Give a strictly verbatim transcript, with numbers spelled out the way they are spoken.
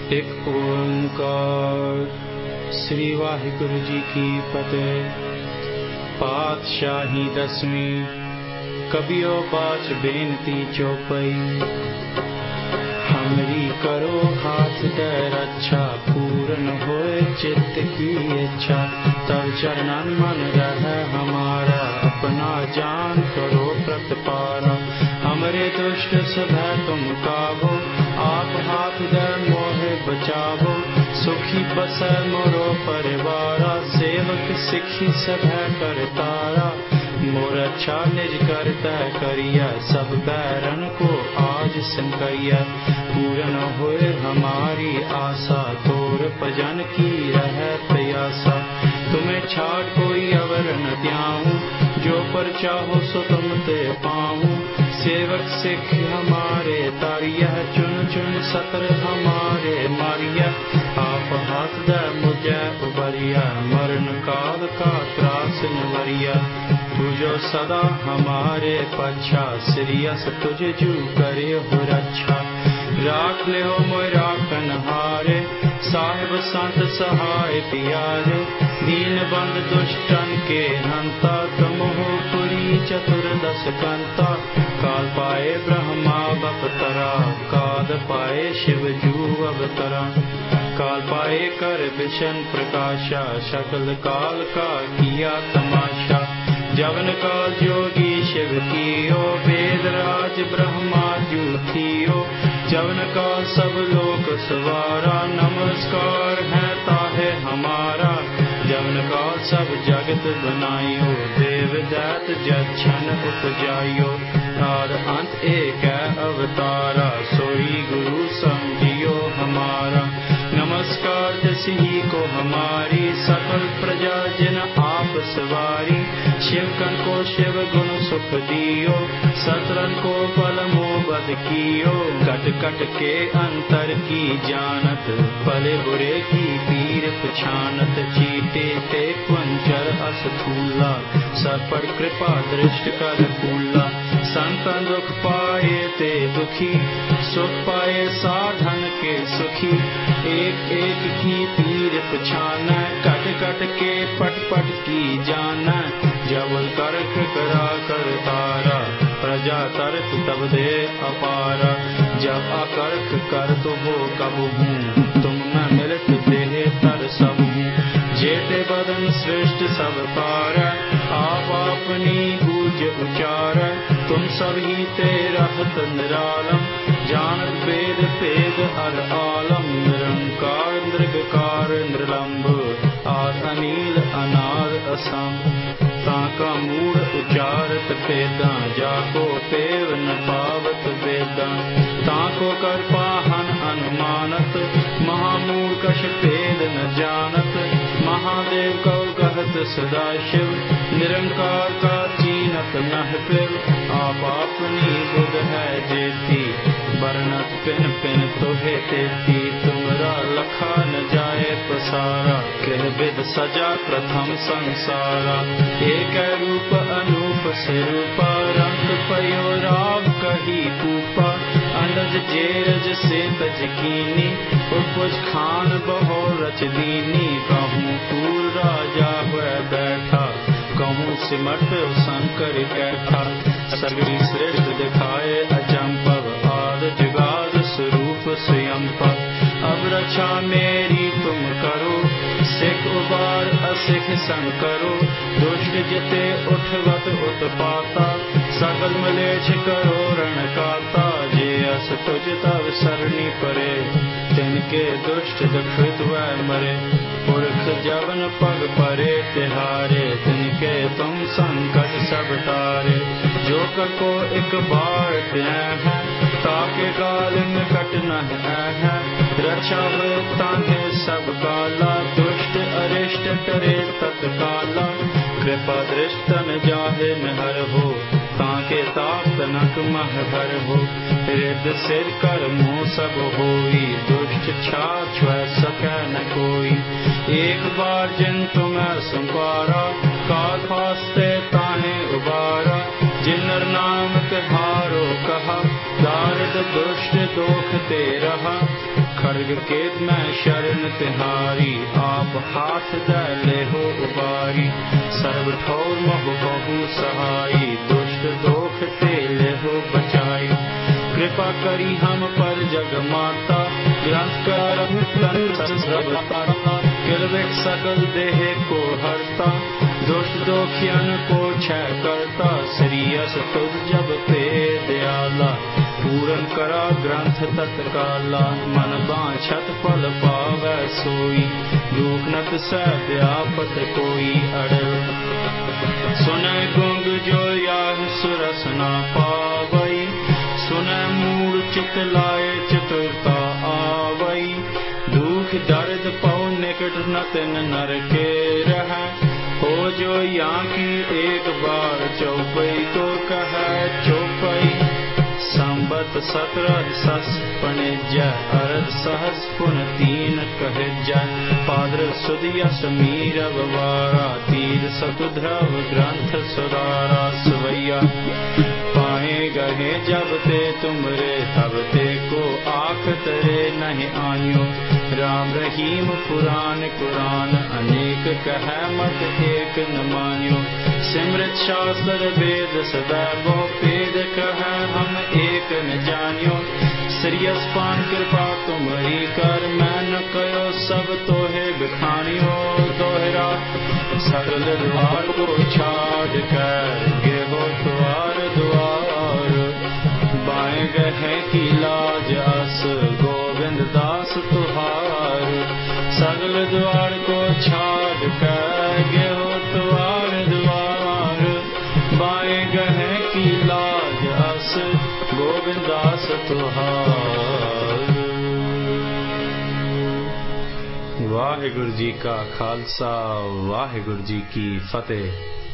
एक ओंकार। श्री वाहिगुरु जी की फतेह। पातशाही दसवीं कबियो बाच बेनती चौपई। हमरी करो हाथ दे रक्षा, पूर्ण होए चित्त की इच्छा। तब चरणन मन रहे हमारा, अपना जान करो प्रतिपारा। हमरे दुष्ट सभय तुम काबो, आप हाथ दे मोहे बचावो। सुखी बसै मोरो परिवारा, सेवक सिखी सभय कर तारा। मोर अच्छा निज करता करिया, सब बैरन को आज संकरिया। पूर्ण होए हमारी आशा, तोर भजन की रहे प्यासा। तुम्हें छाड़ कोई अवर न त्याहूँ, जो पर चाहो सो तुम ते पाऊँ। सेवक सिख हमारे तारिया, चुन चुन सतर हमारे मारिया। आप हाथ दे मुझे उबरिया, मरण काल का त्रास निवरिया। तुझो सदा हमारे पच्छा, सिरियस तुझे जू करे हो रक्षा। राख ले हो मोय राखन हारे, साहिब संत सहाय पियारे। दीन बंद दुष्टन के हंता, तुम हो पुरी चतुर्दश कंता। काल पाए ब्रह्मा बपतरा, काल पाए शिव जू अवतरा। काल पाए कर विशन प्रकाशा, सकल काल का किया तमाशा। जवन काल जोगी शिव कियो, वेद राज ब्रह्मा जू थियो। जवन काल सब लोक सवारा, नमस्कार है ताहे हमारा। जवन काल सब जगत बनायो, देव दैत जछन उपजायो। आद अंत एक अवतारा, सोई गुरु समझियो हमारा। नमस्कार तिसही को हमारी, सकल प्रजा जिन आप सवारी। शिव कन को शिव गुण सुख दियो, सतरन को बल मोबद कियो। कट कट के अंतर की जानत, भले बुरे की पीर पछानत। चीटे ते पंचर अस थूला, सब पर कृपा दृष्ट कर फूला। संतन दुख पाए ते दुखी, सुख पाए साधन के सुखी। एक एक की पीर पछान, कट कट के पट पट की जान। जब करख करा कर तारा, प्रजा तरत तब दे अपारा। जब अकर्ख कर तो हो कब हूँ, तुम मैं मिलत देह तर सब हूँ। जेते बदन सृष्ट सब पार, आप अपनी गूंज उचार। तुम सभी ते रहत निरालम, जानत वेद भेद हर आलम। निरंकार निर्विकार निर्लंब, आद अनील अनाद असंग। ताका मूढ़ उचारत पेदा, जाको पेव न पावत वेदा। ताको कर पाहन अनुमानत, महामूढ़ कछ पेद न जानत। महादेव को कहत सदा शिव, निरंकार का चीनत नह पिव। आप अपनी बुध है जेती, बरनत पिन पिन तोहे तेती। तुमरा लखा न जाए पसारा, कह विद सजा प्रथम संसारा। एक रूप अनूप स्वरूपा, रंग पयो राव कही कूपा। अंडज जेरज से तज कीनी, उपज खान बहो रच दीनी। कहूँ पूर राजा हुए बैठा, कहूँ सिमट शंकर कैठा। सगरी सृष्टि दिखाए अचंपव, आद जुगाद स्वरूप स्वयंपव। अब रक्षा मेरी तुम करो, सिख उबार असिख संग करो। दुष्ट जिते उठवत उत्पाता, सकल मलेच्छ करो रण काता। जे अस तुझ तव सरनी परे, तिनके दुष्ट दुखित वै मरे। पुरख जवन पग परे तिहारे, तिनके तुम संकट सब तारे। जो कर को एक बार त्यह है, ताके काल निकट न है। रक्षा हुए ताहे सब काला, दुष्ट अरिष्ट करे तत्काला। कृपा दृष्टन जाहे नहर हो, ताके ताप तनक मह भर हो। रिद सिर कर मुँह सब होई, दुष्ट छा छुए सकै न कोई। एक बार जिन तुम्हें संपारा, काल फास्ते ताहे उबारा। जिनर नाम तिहारो कहा, दारिद दुष्ट दोख ते रहा। खड़ग केत में शरण तिहारी, आप हाथ दे ले हो उबारी। सर्व ठोर मोह बहु सहाई, दुष्ट दोख ते ले हो बचाई। कृपा करी हम पर जग माता, ग्रंथ करम तन किलविक सकल देह को हरता। दुष्ट दोखियन को क्षय करता, श्रीयस तुझ जब पे दयाला। पूरन करा ग्रंथ तत्काला, मन बांछत फल पावै सोई। दुख नत सह व्यापत कोई अड़ल, सुनै गुंग जो याह सुरस न पावई। सुनै मूढ़ चित लाए चतुरता आवई। दुख दर्द पौ निकट न तिन नर के रहै। हो जो यहाँ की एक बार चौपई को कह चौपई। संबत सत्रह सस पणिज्य, अरद सहस पुन तीन कहज्य। पाद्र सुद यस मीरव वारा, तीर सतुध्रव ग्रंथ सुधारा। सवैया पाए गहे जब ते तुमरे, तब ते को आख तरे नहीं आन्यो। राम रहीम पुराण कुरान, अनेक कह मत एक न मान्यो। सिमरत शास्त्र वेद सदा बहु पेद, कह हम एक न जान्यो। श्रीयस पान कृपा तुम्हारी कर, मैं न कयो सब तोहे बिखानियो। दोहरा सगल द्वार को छाड़ कर, गेहो द्वार द्वार। बाएं गहे की लाज अस, गोविंद दास तुहार। सगल द्वार को छाड़ कर, गेहो द्वार द्वार। बाएं गहे की लाज अस, गोविंद दास तुहार। वाहिगुरु जी का खालसा, वाहिगुरु जी की फतेह।